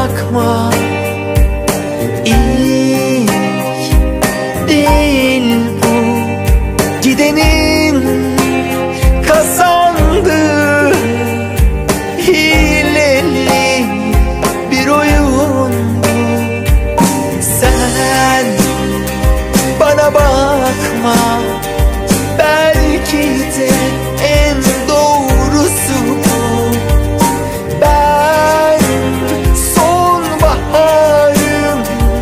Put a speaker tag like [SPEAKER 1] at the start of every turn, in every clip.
[SPEAKER 1] bakma, İlk değil bu. Gidenin kazandığı hileli bir oyun bu. Sen bana bakma, belki de en doğrusu bu. Ben sonbaharım,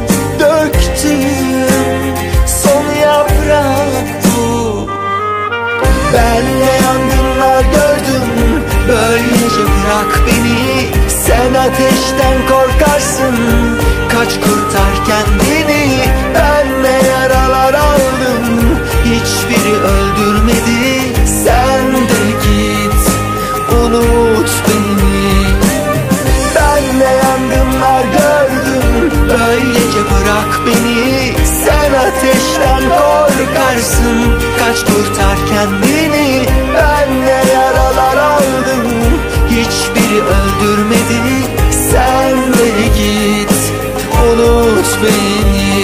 [SPEAKER 1] döktüğüm son yaprak bu. Ben ne yangınlar gördüm, böylece bırak beni. Sen ateşten korkarsın, kaç kurtar kendini. Ben ne yaralar aldım, hiçbiri öldürmedi. Sen de git, unut beni. Ben ne yangınlar gördüm, böylece bırak beni. Sen ateşten korkarsın, kaç kurtar kendini. Ben ne yaralar aldım, hiçbiri öldürmedi. Sen de git, unut beni.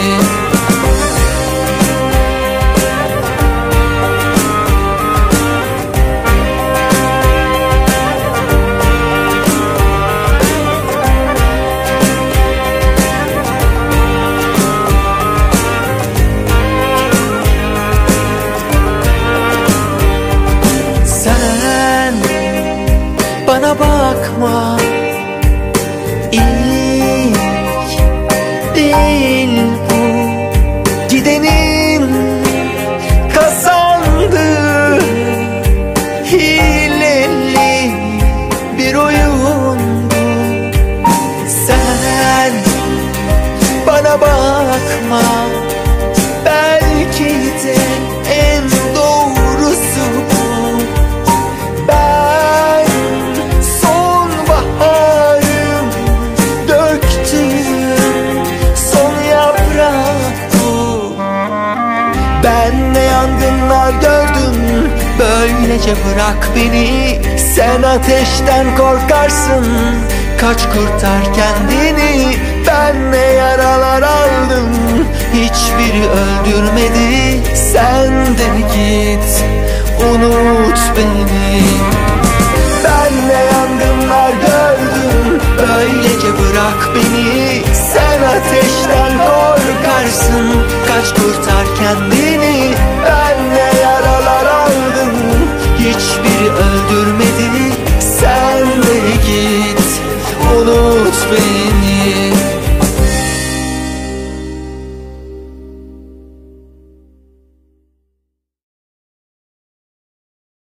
[SPEAKER 1] Sen bana bakma, İlk değil bu. Gidenin kazandığı hileli bir oyun bu. Sen bana bakma, belki de en doğrusu bu. Ben sonbaharım, döktüğüm son yaprak bu. Ben ne yangınlar gördüm, böylece bırak beni. Sen ateşten korkarsın, kaç kurtar kendini. Ben ne yaralar aldım, hiçbiri öldürmedi. Sen de git, unut beni. Ben ne yangınlar gördüm, böylece bırak beni. Sen ateşten korkarsın, kaç kurtar kendini. Ben ne yaralar aldım, hiçbiri öldürmedi.